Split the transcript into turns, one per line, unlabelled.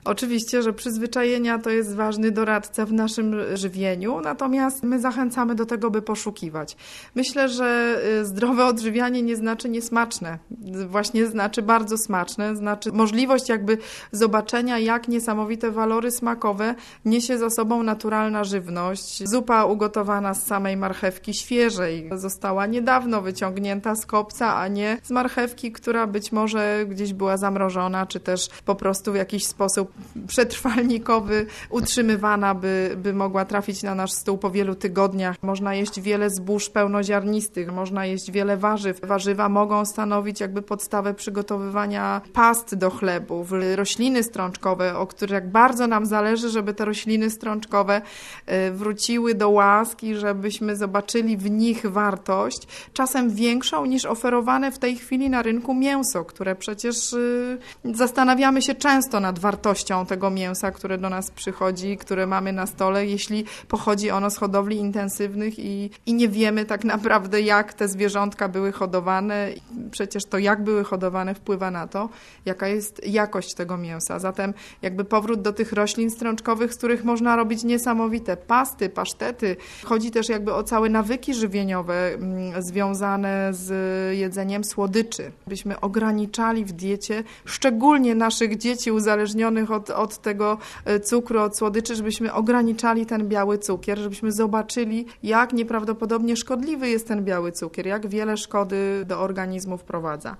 Oczywiście, że przyzwyczajenia to jest ważny doradca w naszym żywieniu, natomiast my zachęcamy do tego, by poszukiwać. Myślę, że zdrowe odżywianie nie znaczy niesmaczne. Właśnie znaczy bardzo smaczne, znaczy możliwość jakby zobaczenia, jak niesamowite walory smakowe niesie za sobą naturalna żywność. Zupa ugotowana z samej marchewki świeżej została niedawno wyciągnięta z kopca, a nie z marchewki, która być może gdzieś była zamrożona, czy też po prostu w jakiś sposób przetrwalnikowy utrzymywana, by mogła trafić na nasz stół po wielu tygodniach. Można jeść wiele zbóż pełnoziarnistych, można jeść wiele warzyw. Warzywa mogą stanowić jakby podstawę przygotowywania past do chlebów. Rośliny strączkowe, o których bardzo nam zależy, żeby te rośliny strączkowe wróciły do łaski, żebyśmy zobaczyli w nich wartość, czasem większą niż oferowane w tej chwili na rynku mięso, które przecież zastanawiamy się często nad wartością tego mięsa, które do nas przychodzi, które mamy na stole, jeśli pochodzi ono z hodowli intensywnych i nie wiemy tak naprawdę, jak te zwierzątka były hodowane. Przecież to, jak były hodowane, wpływa na to, jaka jest jakość tego mięsa. Zatem jakby powrót do tych roślin strączkowych, z których można robić niesamowite pasty, pasztety. Chodzi też jakby o całe nawyki żywieniowe związane z jedzeniem słodyczy. Byśmy ograniczali w diecie, szczególnie naszych dzieci uzależnionych od tego cukru, od słodyczy, żebyśmy ograniczali ten biały cukier, żebyśmy zobaczyli, jak nieprawdopodobnie szkodliwy jest ten biały cukier, jak wiele szkody do organizmu wprowadza.